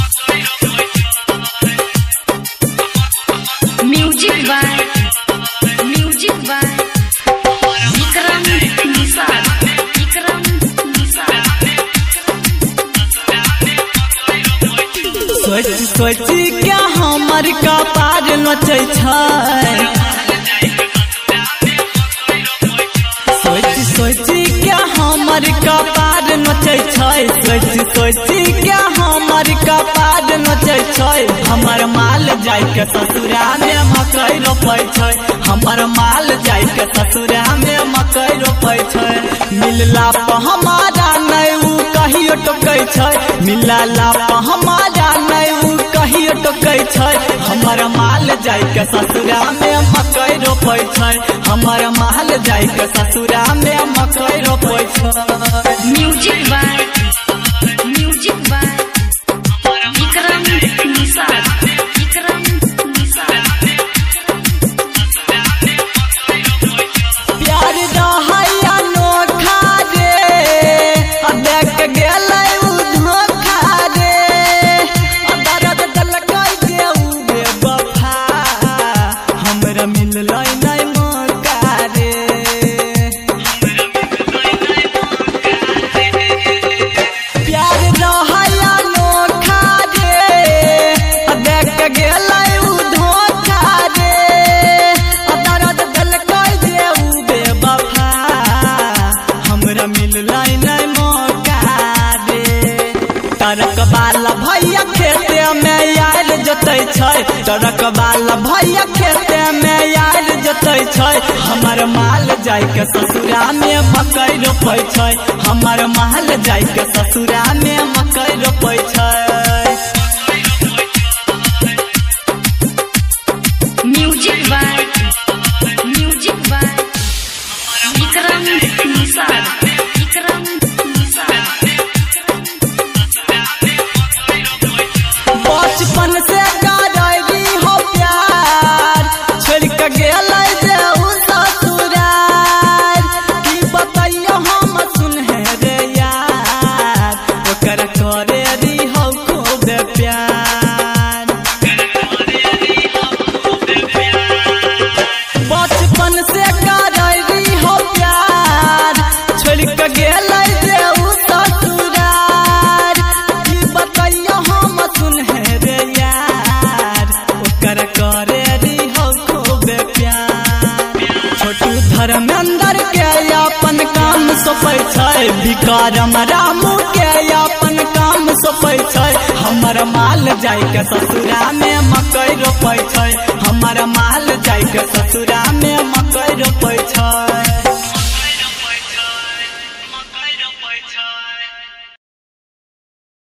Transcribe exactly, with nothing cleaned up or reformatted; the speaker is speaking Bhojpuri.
Music by music by Vikram Nisar Vikram निसार। सोच सोची क्या हमर कपार नचै छै, सोच सोची क्या हमर कपार नचै छै, सोच सोची क्या हमर कपार नचै छै। हमर माल जाय के ससुरा में मकई रोपै छै, हमर माल जाय के ससुरा में मकई रोपै छै। मिलला पर हमारा नै उ कहियो टोकै छै, मिलला पर हमारा नै उ कहियो टोकै छै। हमर माल जाय के ससुरा में मकई रोपै छै, हमर माल जाय के ससुरा में मकई रोपै छै। Music by music by Vikram Nisar Vikram निसार। प्यार रहैया नोखा रे आ देख के गेलै उ धोखा रे, आ दर्द दलकै जे उ बेवफा हमरा मिललै नै मौका रे। प्यार रहैया नोखा रे आ देख के गेलै उ धोखा रे, आ दर्द दलकै जे उ बेवफा हमरा मिललै नै मौका रे। टरक वाला भैया खेते में आयल जोतै छै, टरक वाला भैया खेते में आयल जोतै छै। हमर माल जाय के ससुरा में मकई रोपै छै, हमर माल जाय के ससुरा में मकई रोपै छै। Music by music by Vikram Nisar Vikram निसार। बचपन से करैली हो प्यार, छोड़ के गेलै जे उ ससुरार। की बतैयो हम सुनहे रे यार, ओकर करे रही हो खूब प्यार। बचपन से करैली हो प्यार, छोड़ के गेलै जे उ ससुरार। की बतैयो हम सुनहे रे यार, ओकर करे रही हो खूब प्यार। छोटू धर्मेंद्र के अपन काम सौंपै छै, विक्रम रामू के अपन काम सौंपै छै। हमर माल जाय के ससुरा में मकई रोपै छै, हमर माल जाय के ससुरा